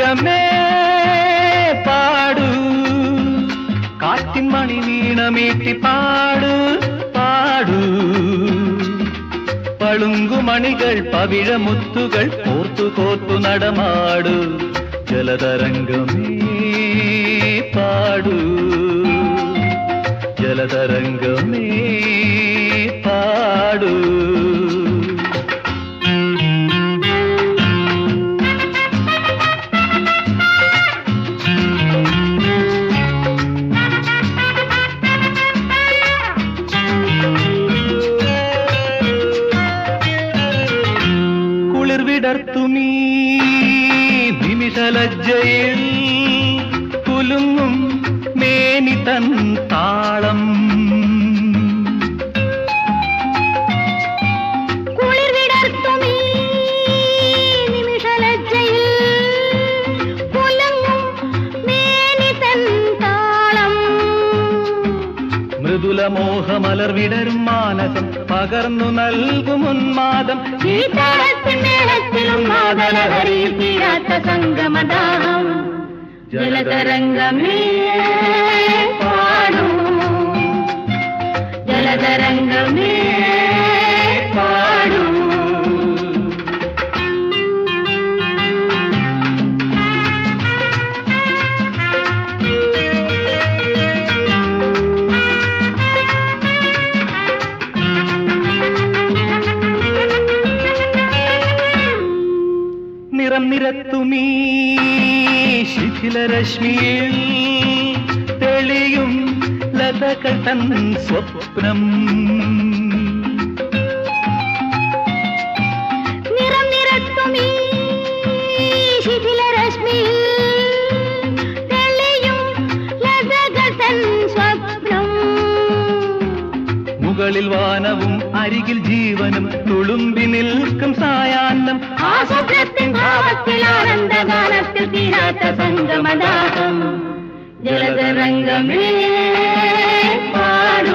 ജലതരംഗമേ പാടൂ, കാറ്റിൻ മണി വീണമീട്ടി പാടൂ പാടൂ. പളുങ്കുമണികൾ പവിഴമുത്തുകൾ കോർത്തു കോർത്തു നടമാടൂ. ജലതരംഗമേ പാടൂ, ജലതരംഗമേ പാടൂ. കുളിർവിടർത്തുമീ നിമിഷലജ്ജയിൽ കുലുങ്ങും മേനി തൻ താളം. കുളിർവിടർത്തുമീ നിമിഷലജ്ജയിൽ കുലുങ്ങും മേനി തൻ താളം. മൃദുലമോഹമലർ വിടരും മാനസം പകർന്നു നൽകും ഉന്മാദം. ഈ താളത്തിൻ മേളത്തിലും നാദലഹരിയിൽ തീരാത്ത സംഗമദാഹം. ജലതരംഗമേ പാടൂ, ജലതരംഗമേ പാടൂ. നിറം നിരത്തുമീ ശിഥിലരശ്മിയിൽ തെളിയും ലതകൾ തൻ സ്വപ്നം. നിറം നിരത്തുമീ ശിഥിലരശ്മിയിൽ തെളിയും ലതകൾ തൻ സ്വപ്നം. മുകളിൽ വാനവും അരികിൽ ജീവനും തുളുമ്പി നിൽക്കും സായാഹ്നം. ആ സ്വപ്നത്തിൻ ഭാവത്തിൽ ആനന്ദഗാനത്തിൽ തീരാത്ത സംഗമദാഹം. ജലതരംഗമേ പാടൂ,